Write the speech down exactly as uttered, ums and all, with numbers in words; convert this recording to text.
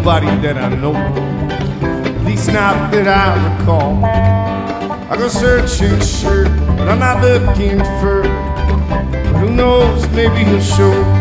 nobody that I know, at least not that I recall. I go searching, sure, but I'm not looking for. But who knows, maybe he'll show.